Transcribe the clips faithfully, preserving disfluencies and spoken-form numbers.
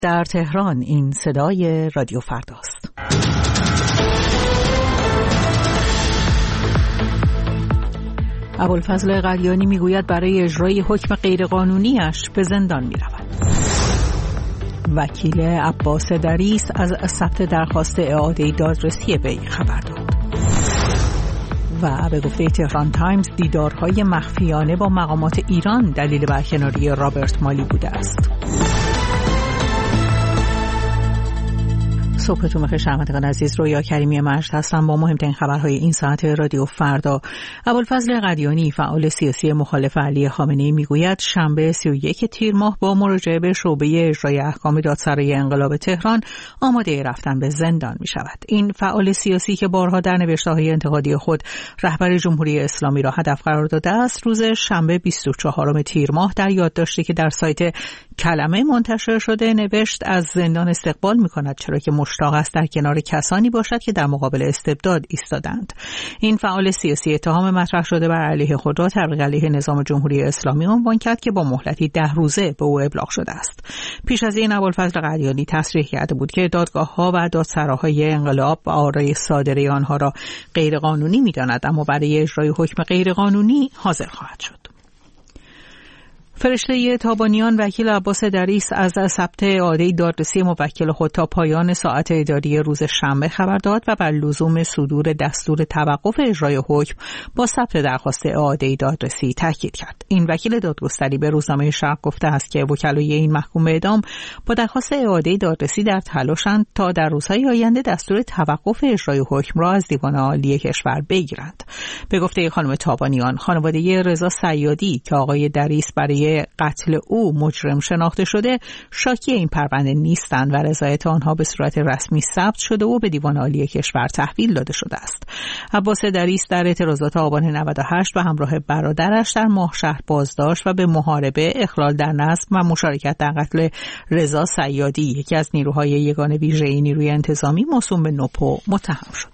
در تهران این صدای رادیو فرداست. ابوالفضل قلیانی میگوید برای اجرای حکم غیرقانونیش به زندان میرود. وکیل عباس دریس از ثبت درخواست اعاده دادرسی وی خبر داد. و به گفته تهران تایمز دیدارهای مخفیانه با مقامات ایران دلیل برکناری رابرت مالی بوده است. صبحتون بخیر شنوندگان عزیز، رویا کریمی مجد هستم با مهمترین خبرهای این ساعت رادیو فردا. ابوالفضل قلیانی فعال سیاسی مخالف علی خامنه‌ای میگوید شنبه سی و یک تیر ماه با مراجعه به شعبه اجرای احکام دادسرای انقلاب تهران آماده رفتن به زندان می شود. این فعال سیاسی که بارها در نوشته‌های انتقادی خود رهبر جمهوری اسلامی را هدف قرار داده است، روز شنبه بیست و چهارم تیر ماه در یادداشتی که در سایت کلمه منتشر شده نوشت از زندان استقبال می‌کند، چرا که مشتاق است در کنار کسانی باشد که در مقابل استبداد ایستادند. این فعال سیاسی اتهام مطرح شده بر علیه خود را تبلیغ علیه نظام جمهوری اسلامی عنوان کرد که با مهلتی ده روزه به او ابلاغ شده است. پیش از این ابوالفضل قلیانی تصریح کرده بود که دادگاه‌ها و دادسراهای انقلاب آرای صادره آنها را غیرقانونی می‌داند، اما برای اجرای حکم غیرقانونی حاضر خواهد شد. فرشته تابانیان وکیل عباس دریس از ثبت اعاده دادرسی موکل خود تا پایان ساعت اداری روز شنبه خبر داد و بر لزوم صدور دستور توقف اجرای حکم با ثبت درخواست اعاده دادرسی تاکید کرد. این وکیل دادگستری به روزنامه شرق گفته است که وکلای این محکوم به اعدام با درخواست اعاده دادرسی در تلاشند تا در روزهای آینده دستور توقف اجرای حکم را از دیوان عالی کشور بگیرند. به گفته خانم تابانیان، خانواده رضا صیادی که آقای دریس برای قتل او مجرم شناخته شده شاکی این پرونده نیستند و رضایت آنها به صورت رسمی ثبت شده و به دیوان عالی کشور تحویل داده شده است. عباس دریس در اعتراضات آبان نود و هشت به همراه برادرش در ماهشهر بازداشت و به محاربه، اخلال در نظم و مشارکت در قتل رضا صیادی، یکی از نیروهای یگان ویژه نیروی انتظامی موسوم به نوپو، متهم شد.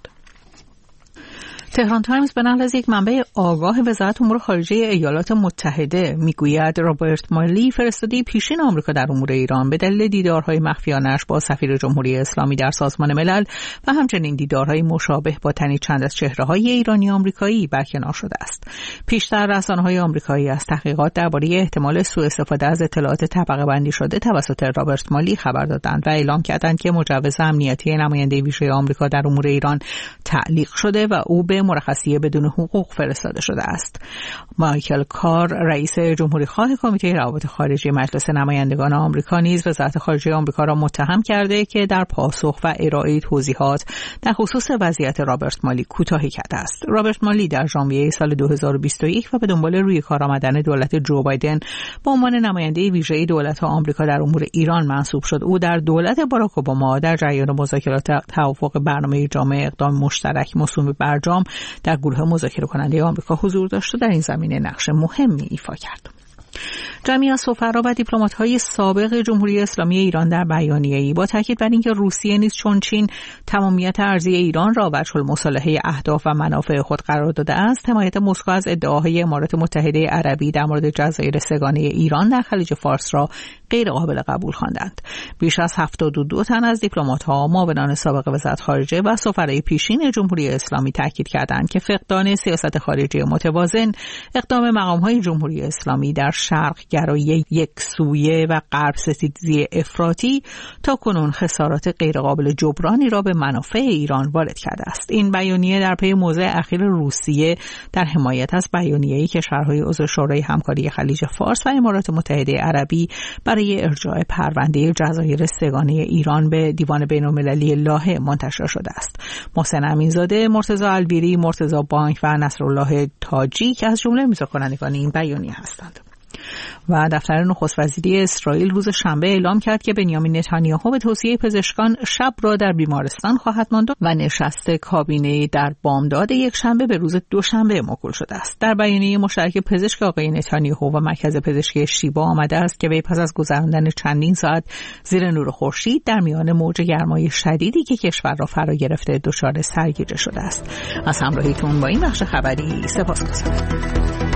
تهران تایمز به نقل از یک منبع آگاه وزارت امور خارجه ایالات متحده میگوید رابرت مالی فرستاده پیشین آمریکا در امور ایران به دلیل دیدارهای مخفیانش با سفیر جمهوری اسلامی در سازمان ملل و همچنین دیدارهای مشابه با تنی چند از چهره‌های ایرانی آمریکایی برکنار شده است. پیشتر رسانه‌های آمریکایی از تحقیقات درباره احتمال سوء استفاده از اطلاعات طبقه بندی شده توسط رابرت مالی خبر دادند و اعلام کردند که مجوز امنیتی نماینده ویژه آمریکا در امور ایران تعلیق شده و او به مرخصی بدون حقوق فرستاده شده است. مایکل کار، رئیس جمهوری خواه کمیته روابط خارجی مجلس نمایندگان آمریکا، نیز وزارت خارجه آمریکا را متهم کرده که در پاسخ و ارائه توضیحات در خصوص وضعیت رابرت مالی کوتاهی کرده است. رابرت مالی در ژانویه سال دو هزار و بیست و یک و به دنبال روی کار آمدن دولت جو بایدن به عنوان نماینده ویژه دولت آمریکا در امور ایران منصوب شد. او در دولت باراک اوباما در جریان مذاکرات توافق برنامه جامع اقدام مشترک موسوم برجام در گروه مذاکره کننده آمریکا حضور داشت و در این زمینه نقش مهمی ایفا کرد. جمعی از سفرا و دیپلمات‌های سابق جمهوری اسلامی ایران در بیانیه‌ای با تاکید بر اینکه روسیه نیز چون چین تمامیت ارضی ایران را وجه المصالحه اهداف و منافع خود قرار داده است، حمایت مسکو از ادعاهای امارات متحده عربی در مورد جزایر سه‌گانه ایران در خلیج فارس را غیر قابل قبول خواندند. بیش از هفتاد و دو تن از دیپلمات‌ها، معاونان سابق وزارت خارجه و سفرای پیشین جمهوری اسلامی تاکید کردند که فقدان سیاست خارجی متوازن، اقدام مقام‌های جمهوری اسلامی در شرق گرایی یک سویه و غرب ستیزی افراطی تا کنون خسارات غیرقابل جبرانی را به منافع ایران وارد کرده است. این بیانیه در پی موضع اخیر روسیه در حمایت از بیانیه‌ای کشورهای عضو شورای همکاری خلیج فارس و امارات متحده عربی برای ارجاع پرونده جزایر سه‌گانه ایران به دیوان بین‌المللی لاهه منتشر شده است. محسن امینزاده، مرتضی الویری، مرتضی بانک و نصرالله تاجی که از جمله امضاکنندگان این بیانیه هستند. و دفتر نخست وزیری اسرائیل روز شنبه اعلام کرد که بنیامین نتانیاهو به توصیه پزشکان شب را در بیمارستان خواهد ماند و نشست کابینه در بامداد یک شنبه به روز دوشنبه موکول شده است. در بیانیه مشترک پزشک آقای نتانیاهو و مرکز پزشکی شیبا آمده است که وی پس از گذراندن چندین ساعت زیر نور خورشید در میان موج گرمای شدیدی که کشور را فرا گرفته دچار سرگیجه شده است. از همراهیتون با این بخش خبری سپاسگزارم.